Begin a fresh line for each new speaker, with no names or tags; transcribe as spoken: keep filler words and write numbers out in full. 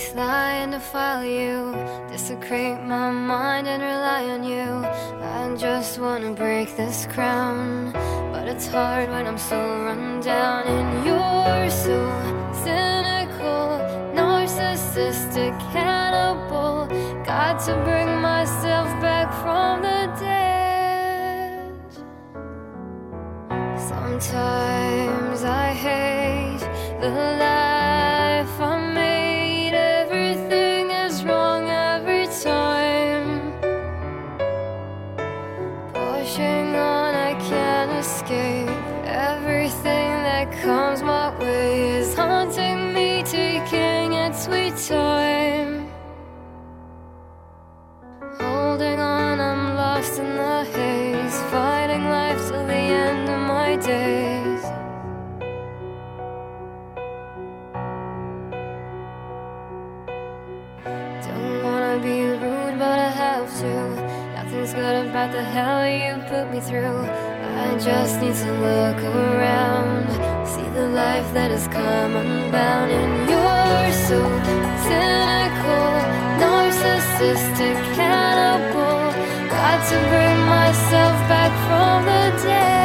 fly and defile you, desecrate my mind and rely on you. I just wanna break this crown, but it's hard when I'm so run down. And you're so cynical, narcissistic, cannibal. Got to bring myself back from the dead. Sometimes I hate the life I made. Everything is wrong every time. Pushing on, I can't escape. Everything that comes my way is haunting me, taking its sweet time. Holding on, I'm lost in the haze, fighting life till the end of my days. Don't wanna be rude, but I have to. Nothing's good about the hell you put me through. I just need to look around, see the life that has come unbound. And you're so cynical, narcissistic, cannibal. Got to bring myself back from the dead.